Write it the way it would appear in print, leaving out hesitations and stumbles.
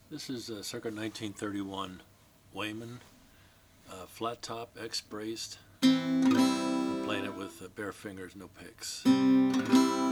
This is a circa 1931 Wayman, flat top, X braced. I'm playing it with bare fingers, no picks.